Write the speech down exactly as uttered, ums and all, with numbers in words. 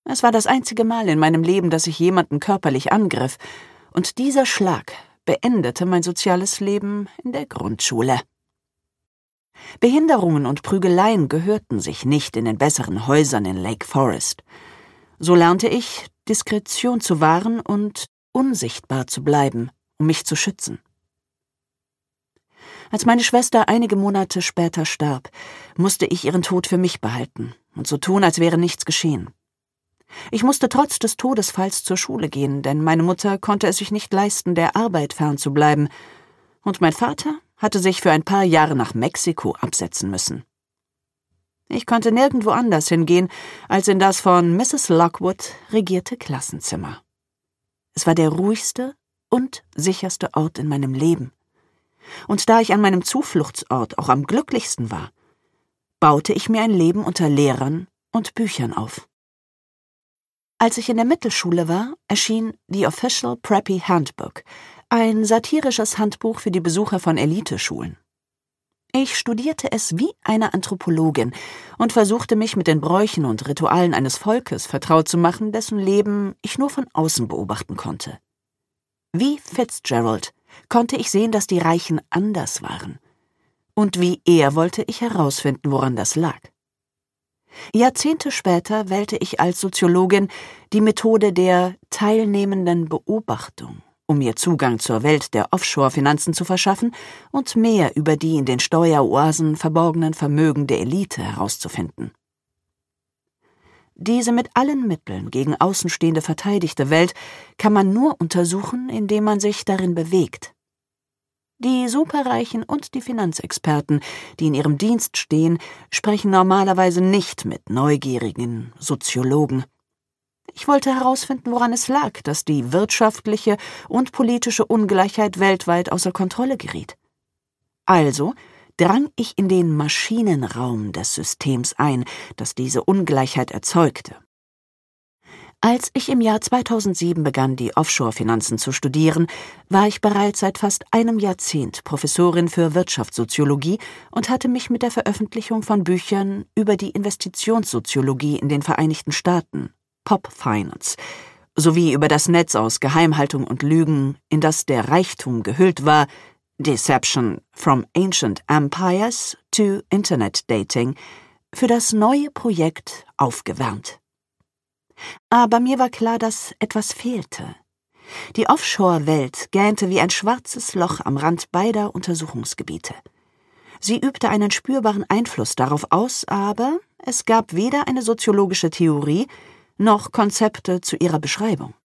Es war das einzige Mal in meinem Leben, dass ich jemanden körperlich angriff, und dieser Schlag beendete mein soziales Leben in der Grundschule. Behinderungen und Prügeleien gehörten sich nicht in den besseren Häusern in Lake Forest. So lernte ich, Diskretion zu wahren und unsichtbar zu bleiben, um mich zu schützen. Als meine Schwester einige Monate später starb, musste ich ihren Tod für mich behalten und so tun, als wäre nichts geschehen. Ich musste trotz des Todesfalls zur Schule gehen, denn meine Mutter konnte es sich nicht leisten, der Arbeit fernzubleiben, und mein Vater hatte sich für ein paar Jahre nach Mexiko absetzen müssen. Ich konnte nirgendwo anders hingehen, als in das von Misses Lockwood regierte Klassenzimmer. Es war der ruhigste und sicherste Ort in meinem Leben. Und da ich an meinem Zufluchtsort auch am glücklichsten war, baute ich mir ein Leben unter Lehrern und Büchern auf. Als ich in der Mittelschule war, erschien The Official Preppy Handbook, ein satirisches Handbuch für die Besucher von Eliteschulen. Ich studierte es wie eine Anthropologin und versuchte mich mit den Bräuchen und Ritualen eines Volkes vertraut zu machen, dessen Leben ich nur von außen beobachten konnte. Wie Fitzgerald konnte ich sehen, dass die Reichen anders waren. Und wie er wollte ich herausfinden, woran das lag. Jahrzehnte später wählte ich als Soziologin die Methode der teilnehmenden Beobachtung, um mir Zugang zur Welt der Offshore-Finanzen zu verschaffen und mehr über die in den Steueroasen verborgenen Vermögen der Elite herauszufinden. Diese mit allen Mitteln gegen Außenstehende verteidigte Welt kann man nur untersuchen, indem man sich darin bewegt. Die Superreichen und die Finanzexperten, die in ihrem Dienst stehen, sprechen normalerweise nicht mit neugierigen Soziologen. Ich wollte herausfinden, woran es lag, dass die wirtschaftliche und politische Ungleichheit weltweit außer Kontrolle geriet. Also drang ich in den Maschinenraum des Systems ein, das diese Ungleichheit erzeugte. Als ich im Jahr zweitausendsieben begann, die Offshore-Finanzen zu studieren, war ich bereits seit fast einem Jahrzehnt Professorin für Wirtschaftssoziologie und hatte mich mit der Veröffentlichung von Büchern über die Investitionssoziologie in den Vereinigten Staaten, Pop Finance, sowie über das Netz aus Geheimhaltung und Lügen, in das der Reichtum gehüllt war, Deception from Ancient Empires to Internet Dating, für das neue Projekt aufgewärmt. Aber mir war klar, dass etwas fehlte. Die Offshore-Welt gähnte wie ein schwarzes Loch am Rand beider Untersuchungsgebiete. Sie übte einen spürbaren Einfluss darauf aus, aber es gab weder eine soziologische Theorie noch Konzepte zu ihrer Beschreibung.